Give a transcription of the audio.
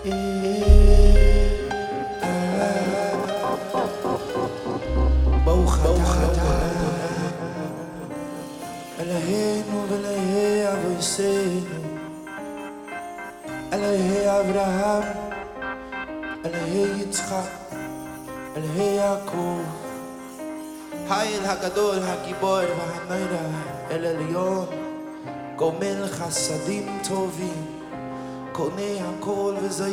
ברוך אתה אלוהינו ואלוהי אבותינו, אלוהי אברהם, אלוהי יצחק, אלוהי יעקב, האל הגדול, הגיבור והנורא, אל עליון, גומל חסדים טובים, קונה הכל וזו